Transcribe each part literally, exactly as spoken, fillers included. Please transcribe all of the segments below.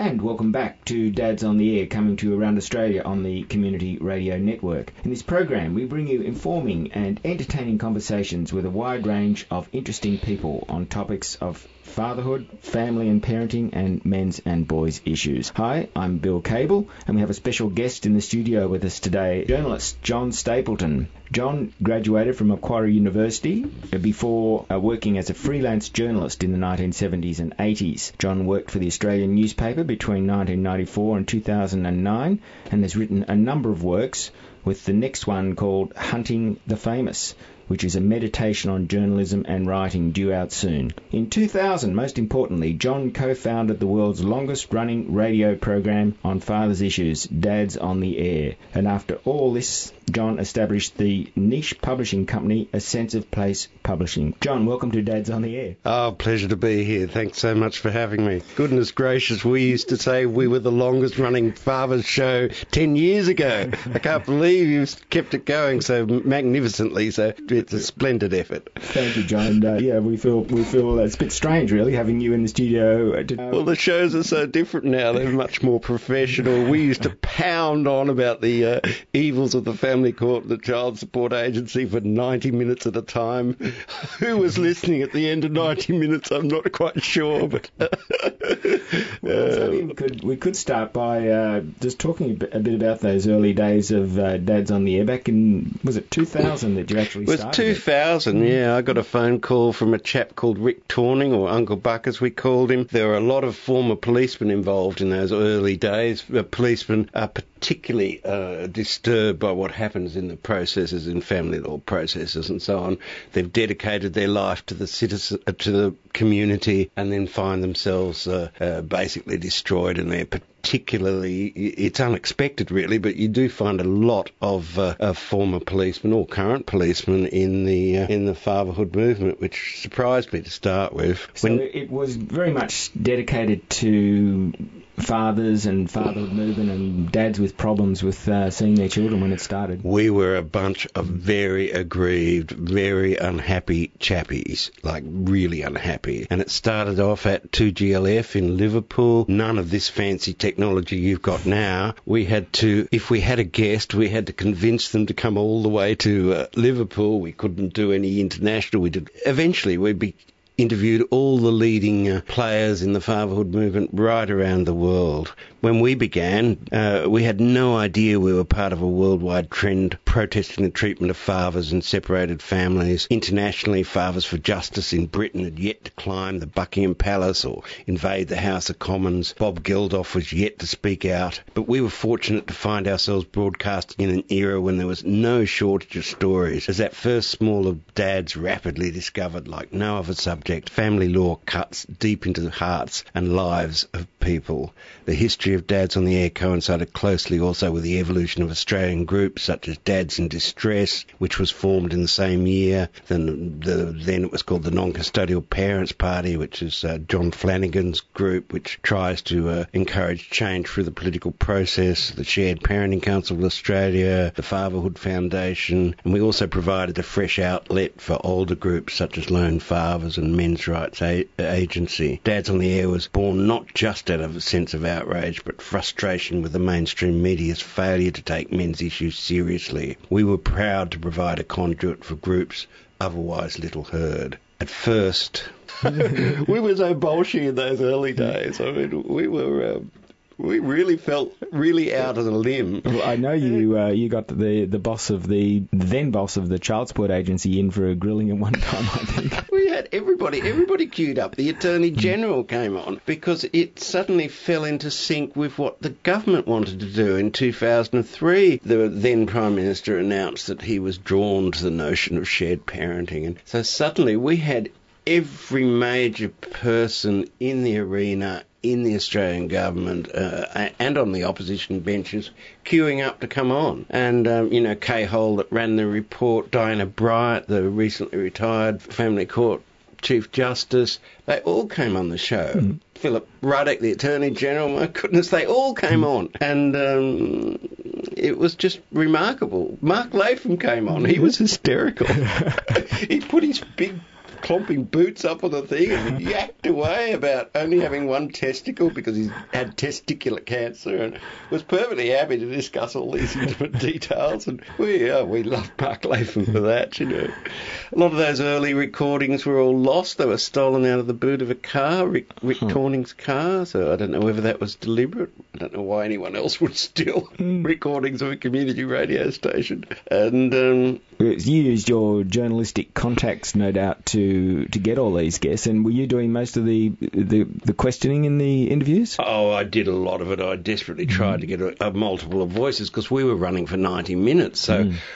And welcome back to Dads on the Air, coming to you around Australia on the Community Radio Network. In this program, we bring you informing and entertaining conversations with a wide range of interesting people on topics of fatherhood, family and parenting, and men's and boys' issues. Hi, I'm Bill Cable, and we have a special guest in the studio with us today, journalist John Stapleton. John graduated from Macquarie University before uh, working as a freelance journalist in the nineteen seventies and eighties. John worked for the Australian newspaper between nineteen ninety-four and two thousand nine and has written a number of works, with the next one called Hunting the Famous, which is a meditation on journalism and writing, due out soon. In two thousand, most importantly, John co-founded the world's longest-running radio program on fathers' issues, Dads on the Air. And after all this, John established the niche publishing company, A Sense of Place Publishing. John, welcome to Dads on the Air. Oh, pleasure to be here. Thanks so much for having me. Goodness gracious, we used to say we were the longest-running fathers show ten years ago. I can't believe you've kept it going so magnificently, so it's a splendid effort. Thank you, John. And, uh, yeah, we feel we feel it's a bit strange, really, having you in the studio. To, uh, well, the shows are so different now. They're much more professional. We used to pound on about the uh, evils of the family court, the child support agency, for ninety minutes at a time. Who was listening at the end of ninety minutes? I'm not quite sure. But well, so we could we could start by uh, just talking a bit, a bit about those early days of uh, Dads on the Air. Back in, was it two thousand that you actually started? It was two thousand, it? yeah. I got a phone call from a chap called Rick Torning, or Uncle Buck as we called him. There were a lot of former policemen involved in those early days. The policemen are particularly uh, disturbed by what happens in the processes, in family law processes and so on. They've dedicated their life to the citizen, uh, to the community, and then find themselves uh, uh, basically destroyed, and they're particularly, it's unexpected really, but you do find a lot of, uh, of former policemen or current policemen in the uh, in the fatherhood movement, which surprised me to start with. So when it was very much dedicated to fathers and fatherhood movement and dads with problems with uh, seeing their children when it started. We were a bunch of very aggrieved, very unhappy chappies, like really unhappy. And it started off at two G L F in Liverpool. None of this fancy technology you've got now. We had to, if we had a guest, we had to convince them to come all the way to uh, Liverpool. We couldn't do any international. We did. Eventually, we'd be interviewed all the leading uh, players in the fatherhood movement right around the world. When we began, uh, we had no idea we were part of a worldwide trend protesting the treatment of fathers and separated families. Internationally, Fathers for Justice in Britain had yet to climb the Buckingham Palace or invade the House of Commons. Bob Geldof was yet to speak out. But we were fortunate to find ourselves broadcasting in an era when there was no shortage of stories. As that first small of dads rapidly discovered, like no other subject, family law cuts deep into the hearts and lives of people. The history of Dads on the Air coincided closely also with the evolution of Australian groups such as Dads in Distress, which was formed in the same year. Then, the, then it was called the Non-Custodial Parents Party, which is uh, John Flanagan's group, which tries to uh, encourage change through the political process. The Shared Parenting Council of Australia, the Fatherhood Foundation, and we also provided a fresh outlet for older groups such as Lone Fathers and Men's Rights a- Agency. Dads on the Air was born not just out of a sense of outrage, but frustration with the mainstream media's failure to take men's issues seriously. We were proud to provide a conduit for groups otherwise little heard. At first, we were so bolshy in those early days. I mean, we were... Um, We really felt really out on a limb. Well, I know you uh, you got the the boss of the, the then boss of the child support agency in for a grilling at one time, I think. We had everybody, everybody queued up. The Attorney General came on because it suddenly fell into sync with what the government wanted to do in two thousand three. The then Prime Minister announced that he was drawn to the notion of shared parenting. And so suddenly we had every major person in the arena, in the Australian government uh, and on the opposition benches queuing up to come on. And, um, you know, Kay Hole that ran the report, Diana Bryant, the recently retired Family Court Chief Justice, they all came on the show. Mm. Philip Ruddock, the Attorney General, my goodness, they all came mm. on. And um, it was just remarkable. Mark Latham came on. He was hysterical. He put his big clomping boots up on the thing and yacked away about only having one testicle because he had testicular cancer, and was perfectly happy to discuss all these intimate details. And we uh, we love Mark Latham for that, you know. A lot of those early recordings were all lost. They were stolen out of the boot of a car, Rick, Rick hmm. Corning's car, so I don't know whether that was deliberate. I don't know why anyone else would steal mm. recordings of a community radio station. And um, you used your journalistic contacts, no doubt, to to get all these guests. And were you doing most of the the, the questioning in the interviews? Oh, I did a lot of it. I desperately tried mm. to get a, a multiple of voices because we were running for ninety minutes. So mm.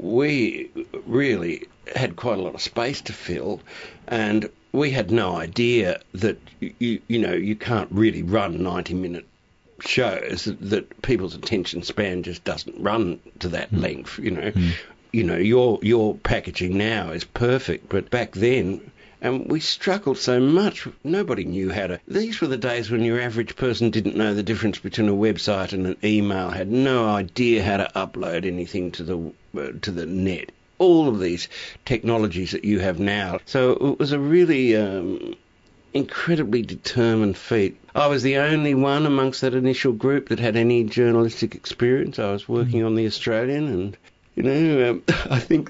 we really had quite a lot of space to fill, and we had no idea that you you know you can't really run ninety minute shows, that, that people's attention span just doesn't run to that mm. length, you know. Mm. You know, your your packaging now is perfect, but back then, and we struggled so much, nobody knew how to... These were the days when your average person didn't know the difference between a website and an email, had no idea how to upload anything to the uh, to the net. All of these technologies that you have now. So it was a really... Um, incredibly determined feat. I was the only one amongst that initial group that had any journalistic experience. I was working mm. on The Australian, and, you know, um, I think,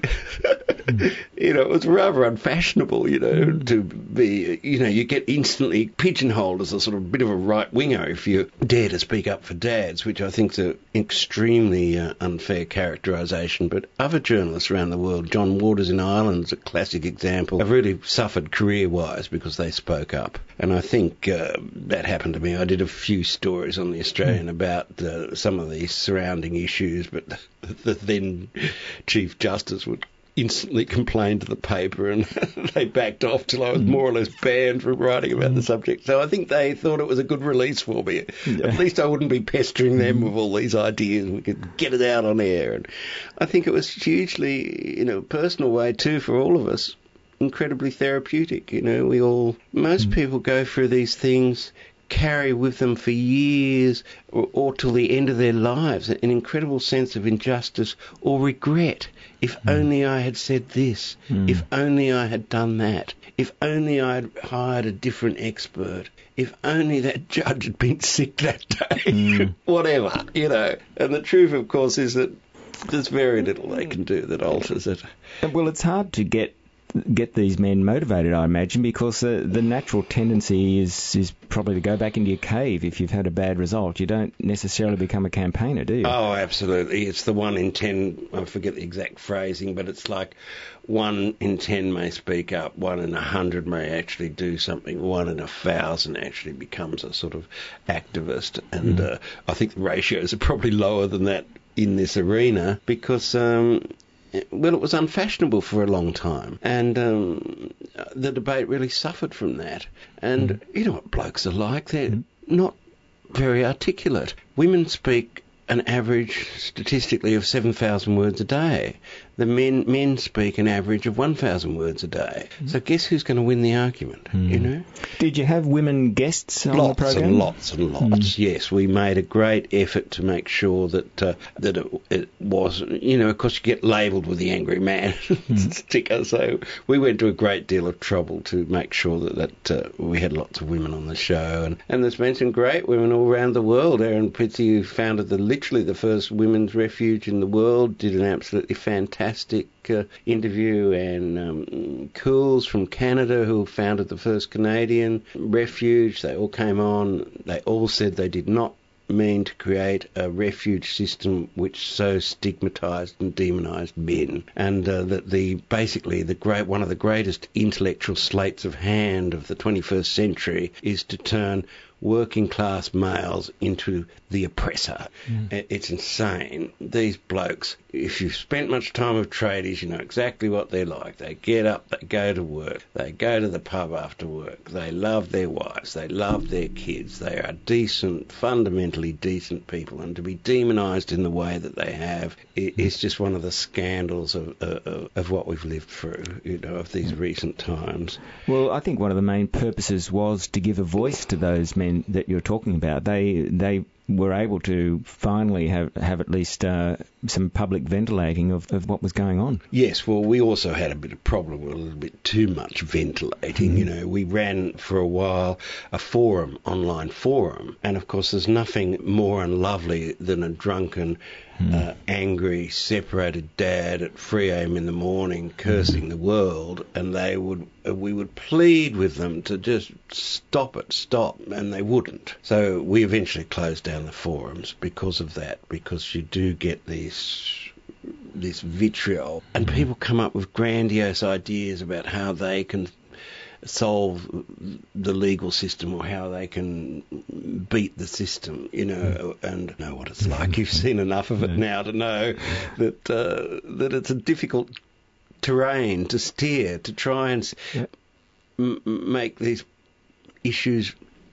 mm. you know, it was rather unfashionable, you know, mm. to be, you know, you get instantly pigeonholed as a sort of bit of a right-winger if you dare to speak up for dads, which I think is an extremely uh, unfair characterisation. But other journalists around the world, John Waters in Ireland is a classic example, have really suffered career-wise because they spoke up. And I think uh, that happened to me. I did a few stories on The Australian mm. about uh, some of these surrounding issues, but the then Chief Justice would instantly complained to the paper, and they backed off till I was more or less banned from writing about the subject. So I think they thought it was a good release for me. Yeah. At least I wouldn't be pestering them with all these ideas. We could get it out on air. And I think it was hugely, in a personal way too, for all of us, incredibly therapeutic. You know, we all, most mm. people go through these things, carry with them for years or, or till the end of their lives an incredible sense of injustice or regret. If mm. only I had said this, mm. if only I had done that, if only I had hired a different expert, if only that judge had been sick that day, mm. whatever, you know. And the truth, of course, is that there's very little they can do that alters it. Well, it's hard to get get these men motivated, I imagine, because uh, the natural tendency is is probably to go back into your cave if you've had a bad result. You don't necessarily become a campaigner, do you? Oh, absolutely. It's the one in ten, I forget the exact phrasing, but it's like one in ten may speak up, one in a hundred may actually do something, one in a thousand actually becomes a sort of activist. And mm. uh, I think the ratios are probably lower than that in this arena because... Um, Well, it was unfashionable for a long time, and um, the debate really suffered from that. And mm. you know what blokes are like? They're mm. not very articulate. Women speak an average, statistically, of seven thousand words a day. The men men speak an average of one thousand words a day. Mm. So guess who's going to win the argument, mm. you know? Did you have women guests on lots the program? Lots and lots and lots, mm. yes. We made a great effort to make sure that uh, that it, it was, you know, of course you get labelled with the angry man mm. sticker, so we went to a great deal of trouble to make sure that, that uh, we had lots of women on the show. And, and there's been some great women all around the world. Erin Pizzey, who founded the literally the first women's refuge in the world, did an absolutely fantastic Fantastic uh, interview, and um, Cools from Canada, who founded the first Canadian refuge. They all came on. They all said they did not mean to create a refuge system which so stigmatised and demonised men, and uh, that the basically the great one of the greatest intellectual sleights of hand of the twenty-first century is to turn working class males into the oppressor. Mm. It's insane. These blokes, if you've spent much time with tradies, you know exactly what they're like. They get up, they go to work, they go to the pub after work, they love their wives, they love their kids, they are decent, fundamentally decent people, and to be demonised in the way that they have is just one of the scandals of, of, of what we've lived through, you know, of these recent times. Well, I think one of the main purposes was to give a voice to those men men that you're talking about, they they were able to finally have, have at least uh, some public ventilating of, of what was going on. Yes, well, we also had a bit of problem with a little bit too much ventilating. Mm. You know, we ran for a while a forum, online forum, and of course there's nothing more unlovely than a drunken, mm. uh, angry, separated dad at three a.m. in the morning cursing mm. the world, and they would uh, we would plead with them to just stop it, stop, and they wouldn't. So we eventually closed down the forums because of that, because you do get these this vitriol, and people come up with grandiose ideas about how they can solve the legal system or how they can beat the system, you know, and know what it's like. You've seen enough of it now to know that uh, that it's a difficult terrain to steer, to try and yeah. m- make these issues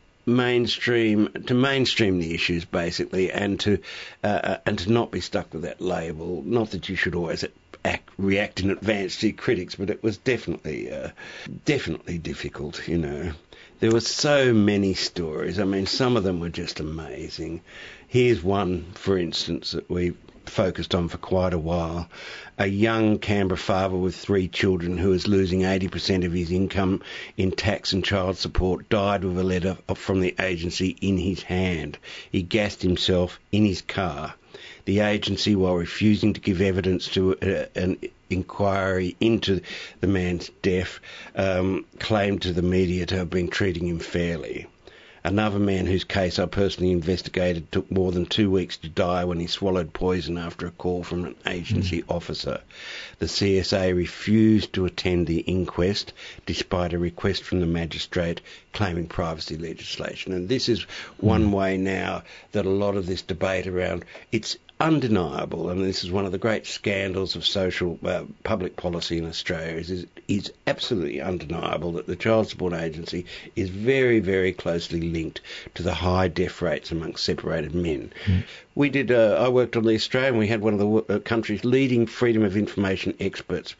mainstream, to mainstream the issues basically, and to uh, and to not be stuck with that label. Not that you should always act, react in advance to your critics, but it was definitely uh, definitely difficult. You know, there were so many stories. I mean, some of them were just amazing. Here's one, for instance, that we focused on for quite a while. A young Canberra father with three children who is losing eighty percent of his income in tax and child support died with a letter from the agency in his hand. He gassed himself in his car. The agency, while refusing to give evidence to uh, an inquiry into the man's death, um, claimed to the media to have been treating him fairly. Another man whose case I personally investigated took more than two weeks to die when he swallowed poison after a call from an agency mm. officer. The C S A refused to attend the inquest despite a request from the magistrate claiming privacy legislation. And this is one mm. way now that a lot of this debate around, it's undeniable, and this is one of the great scandals of social uh, public policy in Australia, is, is is absolutely undeniable that the Child Support Agency is very, very closely linked to the high death rates amongst separated men. Mm. We did, uh, I worked on the Australian, we had one of the uh, country's leading freedom of information experts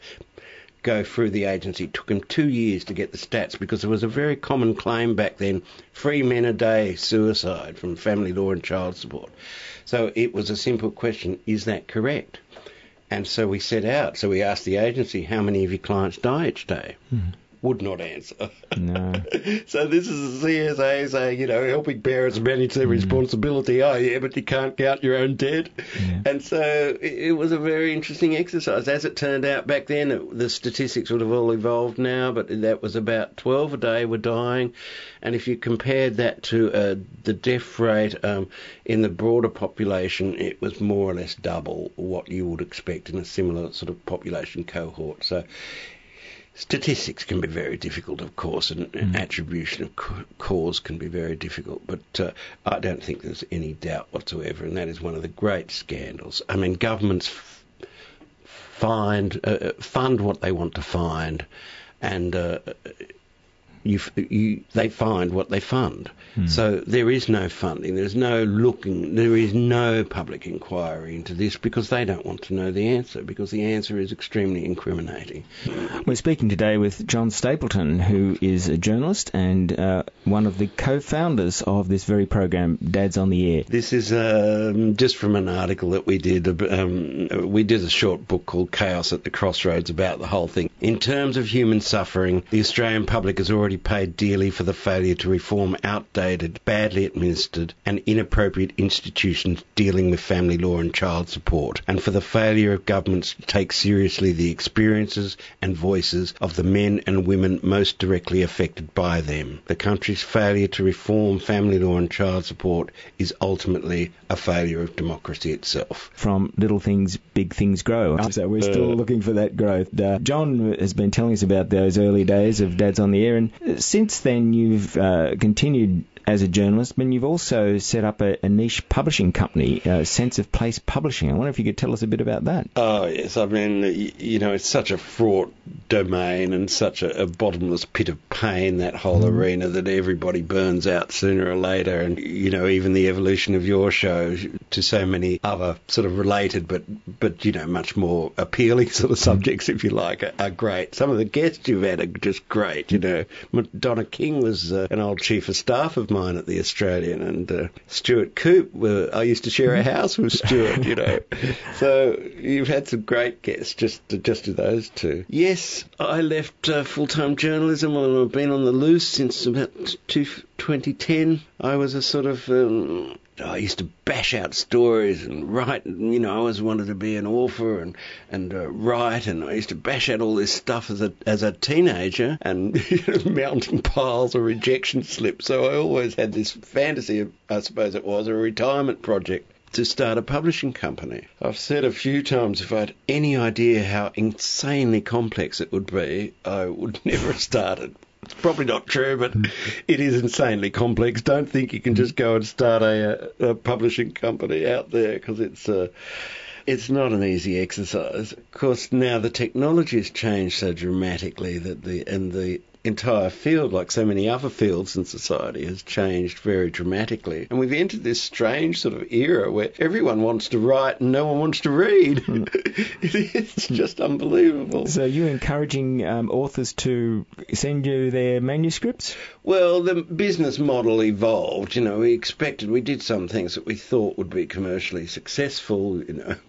go through the agency. It took him two years to get the stats because there was a very common claim back then, three men a day suicide from family law and child support. So it was a simple question, is that correct? And so we set out, so we asked the agency, how many of your clients die each day? Mm. Would not answer. No. So this is the C S A saying, you know, helping parents manage their mm. responsibility. Oh, yeah, but you can't count your own dead. Yeah. And so it, it was a very interesting exercise. As it turned out back then, it, the statistics would have all evolved now, but that was about twelve a day were dying. And if you compared that to uh, the death rate um, in the broader population, it was more or less double what you would expect in a similar sort of population cohort. So statistics can be very difficult, of course, and, mm. and attribution of ca- cause can be very difficult, but uh, I don't think there's any doubt whatsoever, and that is one of the great scandals. I mean, governments f- find uh, fund what they want to find, and uh, you, you, they find what they fund. Hmm. So there is no funding, there's no looking, there is no public inquiry into this because they don't want to know the answer, because the answer is extremely incriminating. We're speaking today with John Stapleton, who is a journalist and uh, one of the co-founders of this very program, Dads on the Air. This is um, just from an article that we did. Um, we did a short book called Chaos at the Crossroads about the whole thing. In terms of human suffering, the Australian public has already paid dearly for the failure to reform outdated, badly administered and inappropriate institutions dealing with family law and child support, and for the failure of governments to take seriously the experiences and voices of the men and women most directly affected by them. The country's failure to reform family law and child support is ultimately a failure of democracy itself. From little things, big things grow. So we're still uh, looking for that growth. Uh, John has been telling us about those early days of Dads on the Air, and since then you've uh, continued as a journalist, but you've also set up a, a niche publishing company, uh, Sense of Place Publishing. I wonder if you could tell us a bit about that. Oh, yes. I mean, you know, it's such a fraught domain and such a, a bottomless pit of pain, that whole mm. arena, that everybody burns out sooner or later. And, you know, even the evolution of your show to so many other sort of related but, but you know, much more appealing sort of subjects, if you like, are, are great. Some of the guests you've had are just great, you know. Donna King was uh, an old chief of staff of mine at the Australian, and uh, Stuart Coop, uh, I used to share a house with Stuart, you know. So you've had some great guests, just just to those two. Yes, I left uh, full-time journalism, and I've been on the loose since about twenty ten. I was a sort of... Um, I used to bash out stories and write, you know, I always wanted to be an author and, and uh, write, and I used to bash out all this stuff as a as a teenager and you know, mounting piles of rejection slips. So I always had this fantasy, of, I suppose it was, a retirement project to start a publishing company. I've said a few times if I had any idea how insanely complex it would be, I would never have started. It's probably not true, but it is insanely complex. Don't think you can just go and start a, a publishing company out there, because it's uh, it's not an easy exercise. Of course, now the technology has changed so dramatically that the and the entire field, like so many other fields in society, has changed very dramatically. And we've entered this strange sort of era where everyone wants to write and no one wants to read. It's just unbelievable. So you're encouraging um, authors to send you their manuscripts? Well, the business model evolved. You know, we expected, we did some things that we thought would be commercially successful, you know.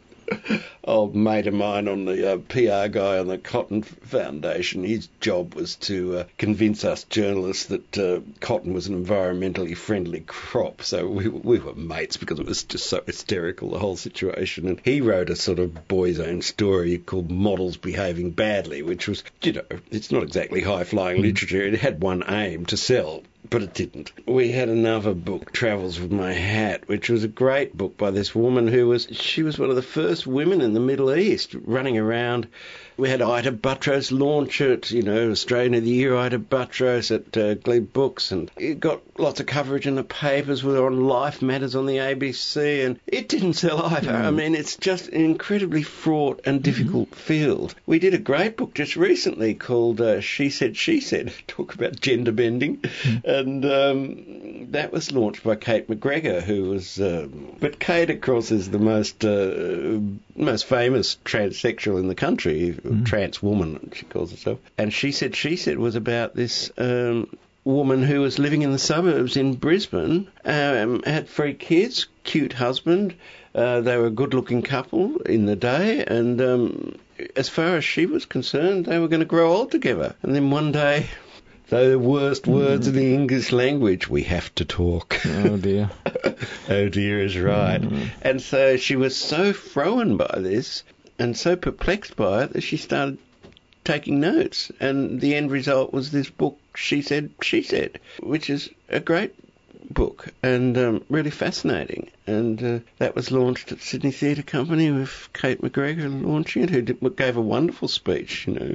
Old mate of mine on the uh, P R guy on the Cotton Foundation, his job was to uh, convince us journalists that uh, cotton was an environmentally friendly crop. So we, we were mates because it was just so hysterical, the whole situation. And he wrote a sort of boy's own story called Models Behaving Badly, which was, you know, it's not exactly high-flying literature. It had one aim, to sell. But it didn't. We had another book, Travels with My Hat, which was a great book by this woman who was, she was one of the first women in the Middle East running around. We had Ita Buttrose launch it, you know, Australian of the Year, Ita Buttrose at uh, Glebe Books, and it got lots of coverage in the papers. We were on Life Matters on the A B C, and it didn't sell either. Mm. I mean, it's just an incredibly fraught and difficult mm-hmm. field. We did a great book just recently called uh, She Said, She Said, talk about gender bending, mm. and um, that was launched by Kate McGregor, who was... Um, but Kate, of course, is the most, uh, most famous transsexual in the country, Mm. trans woman, she calls herself. And She Said, She Said was about this um, woman who was living in the suburbs in Brisbane, um, had three kids, cute husband. Uh, they were a good-looking couple in the day, and um, as far as she was concerned, they were going to grow old together. And then one day, the worst words mm. in the English language, we have to talk. Oh, dear. Oh, dear is right. Mm. And so she was so thrown by this and so perplexed by it that she started taking notes. And the end result was this book, She Said, She Said, which is a great book and um, really fascinating. And uh, that was launched at Sydney Theatre Company with Kate McGregor launching it, who did, gave a wonderful speech, you know.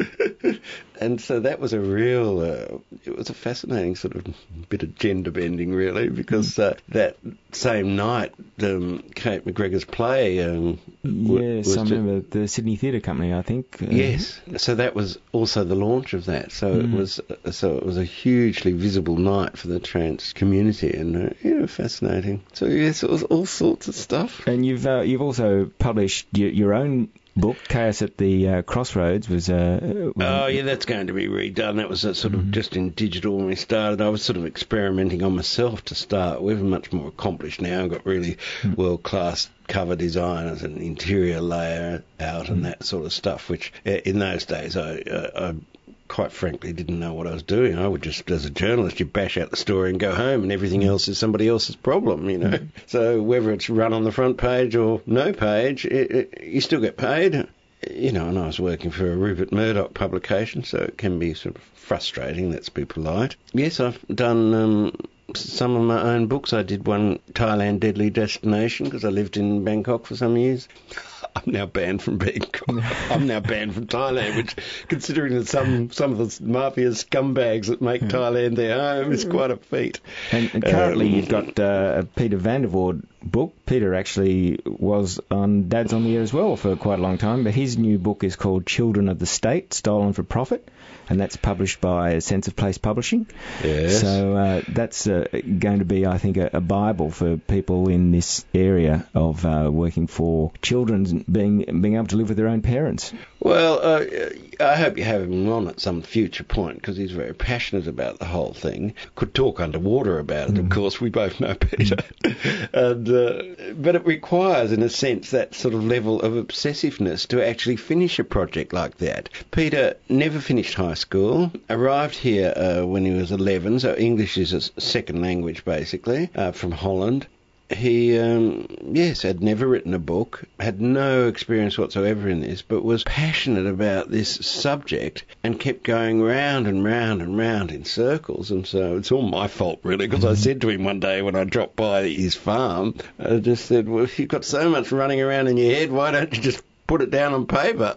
Mm. And so that was a real, uh, it was a fascinating sort of bit of gender bending, really, because uh, that same night, um, Kate McGregor's play... Um, yes, was I remember the Sydney Theatre Company, I think. Uh, yes, so that was also the launch of that. So mm. it was so it was a hugely visible night for the trans community, and uh, yeah, fascinating. So yes, it was all sorts of stuff. And you've uh, you've also published your, your own book, Chaos at the uh, Crossroads, was... Uh, oh, yeah, that's going to be redone. That was a sort of mm-hmm. just in digital when we started. I was sort of experimenting on myself to start with. I'm much more accomplished now. I've got really mm. world-class cover designers and interior layer out mm. and that sort of stuff, which in those days I... Uh, I quite frankly didn't know what I was doing. I would just, as a journalist, you bash out the story and go home, and everything else is somebody else's problem, you know. Mm. So whether it's run on the front page or no page, it, it, you still get paid. You know, and I was working for a Rupert Murdoch publication, so it can be sort of frustrating, let's be polite. Yes, I've done um, some of my own books. I did one, Thailand Deadly Destination, because I lived in Bangkok for some years. I'm now banned from Bangkok. I'm now banned from Thailand, which, considering that some some of the mafia scumbags that make Thailand their home, is quite a feat. And, and currently um, you've got uh, Peter Van der Voort book. Peter actually was on Dads on the Air as well for quite a long time, but his new book is called Children of the State, Stolen for Profit, and that's published by Sense of Place Publishing. Yes. So uh, that's uh, going to be, I think, a, a Bible for people in this area of uh, working for children being being able to live with their own parents. Well, uh, I hope you have him on at some future point, because he's very passionate about the whole thing. Could talk underwater about it, mm. of course. We both know Peter. and, uh, but it requires, in a sense, that sort of level of obsessiveness to actually finish a project like that. Peter never finished high school, arrived here uh, when he was eleven, so English is a second language, basically, uh, from Holland. He, um, yes, had never written a book, had no experience whatsoever in this, but was passionate about this subject and kept going round and round and round in circles. And so it's all my fault, really, because I said to him one day when I dropped by his farm, I just said, well, if you've got so much running around in your head, why don't you just put it down on paper?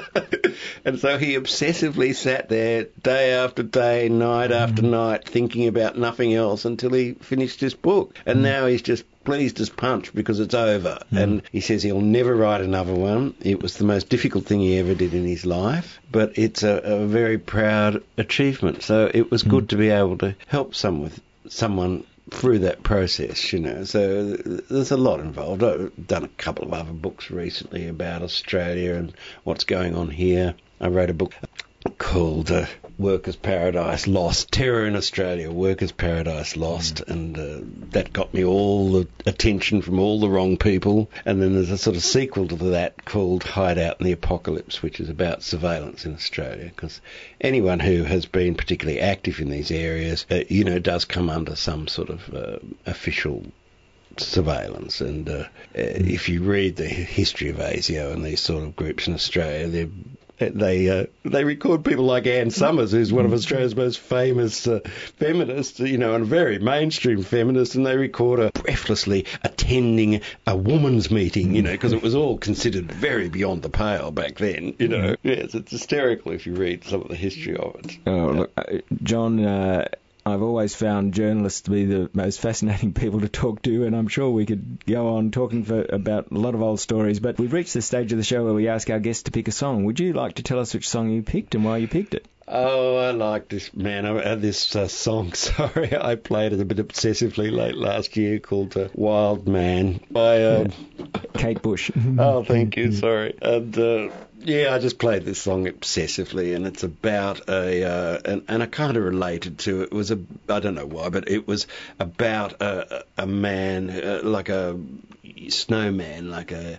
And so he obsessively sat there day after day, night after night, thinking about nothing else until he finished his book. And now he's just pleased as punch because it's over. Mm. And he says he'll never write another one. It was the most difficult thing he ever did in his life, but it's a, a very proud achievement. So it was mm. good to be able to help some with someone through that process, you know. So there's a lot involved. I've done a couple of other books recently about Australia and what's going on here. I wrote a book called uh, Workers' Paradise Lost, Terror in Australia, Workers' Paradise Lost, mm. and uh, that got me all the attention from all the wrong people. And then there's a sort of sequel to that called Hideout in the Apocalypse, which is about surveillance in Australia, because anyone who has been particularly active in these areas, uh, you know, does come under some sort of uh, official surveillance. And uh, mm. if you read the history of ASIO and these sort of groups in Australia, they're They uh, they record people like Ann Summers, who's one of Australia's most famous uh, feminists, you know, and a very mainstream feminist, and they record her breathlessly attending a woman's meeting, you know, because it was all considered very beyond the pale back then, you know. Yes, it's hysterical if you read some of the history of it. Oh, look, uh, John, uh, I've always found journalists to be the most fascinating people to talk to, and I'm sure we could go on talking for about a lot of old stories, but we've reached the stage of the show where we ask our guests to pick a song. Would you like to tell us which song you picked and why you picked it? Oh, I like this, man. I had this uh, song, sorry, I played it a bit obsessively late last year, called uh, Wild Man by um, Kate Bush. Oh, thank you, sorry. And uh, yeah, I just played this song obsessively, and it's about a, uh, and, and I kind of related to it. It was a, I don't know why, but it was about a, a man, uh, like a snowman, like a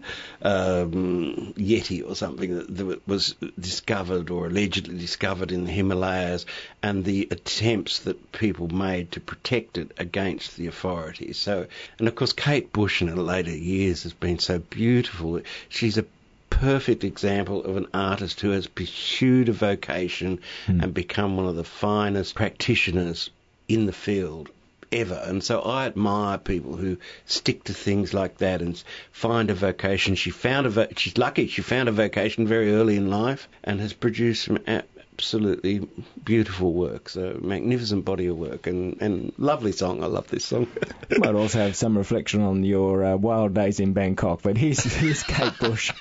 um, Yeti or something that, that was discovered or allegedly discovered in the Himalayas, and the attempts that people made to protect it against the authorities. So, and of course, Kate Bush in her later years has been so beautiful. She's a perfect example of an artist who has pursued a vocation mm. and become one of the finest practitioners in the field ever. And so I admire people who stick to things like that and find a vocation. She found a vo- she's lucky she found a vocation very early in life and has produced some absolutely beautiful work. So magnificent body of work and, and lovely song. I love this song. You might also have some reflection on your uh, wild days in Bangkok, but here's, here's Kate Bush.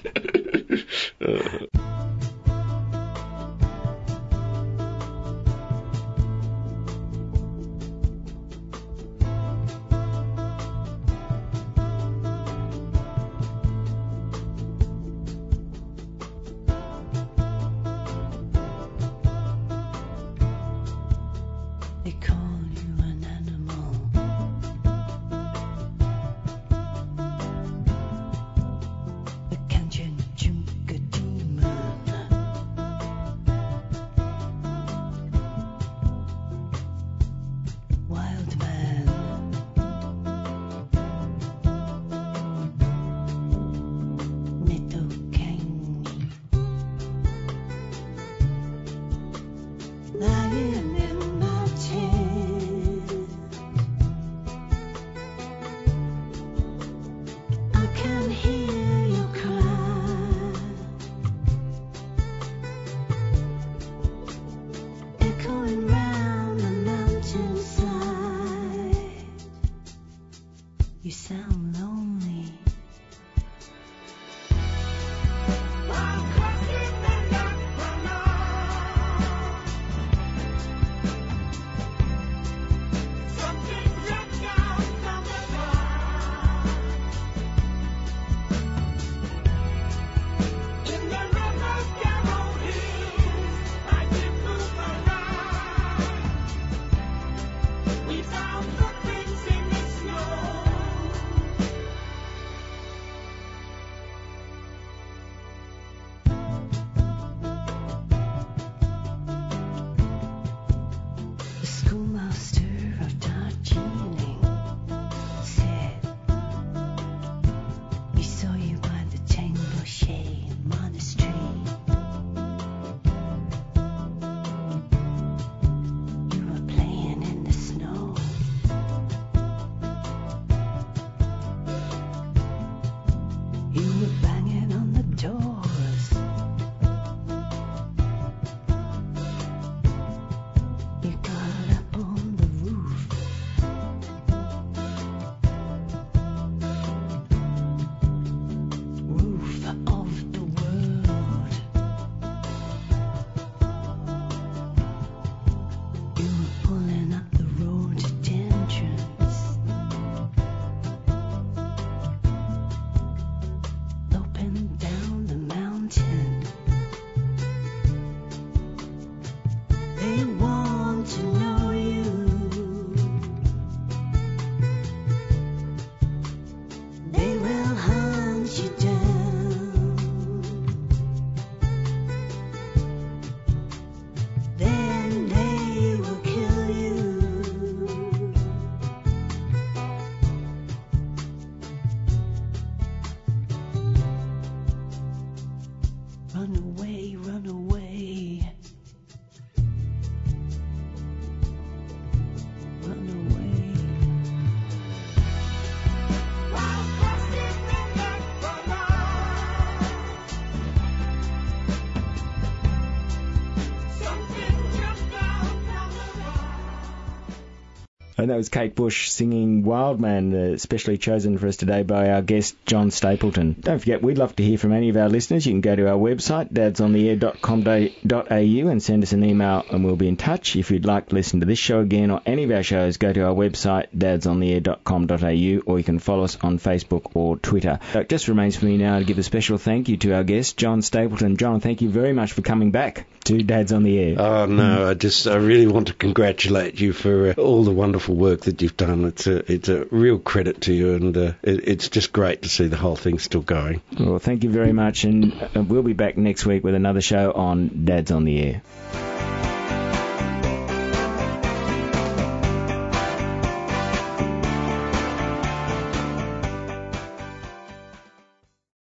uh. You sound low. And that was Kate Bush singing Wildman, uh, specially chosen for us today by our guest, John Stapleton. Don't forget, we'd love to hear from any of our listeners. You can go to our website, dads on the air dot com dot a u, and send us an email and we'll be in touch. If you'd like to listen to this show again or any of our shows, go to our website, dads on the air dot com dot a u, or you can follow us on Facebook or Twitter. So it just remains for me now to give a special thank you to our guest, John Stapleton. John, thank you very much for coming back to Dads on the Air. Oh, no, I just, I really want to congratulate you for uh, all the wonderful work that you've done. It's a, it's a real credit to you, and uh, it, it's just great to see the whole thing still going. Well, thank you very much, and uh, we'll be back next week with another show on Dads on the Air.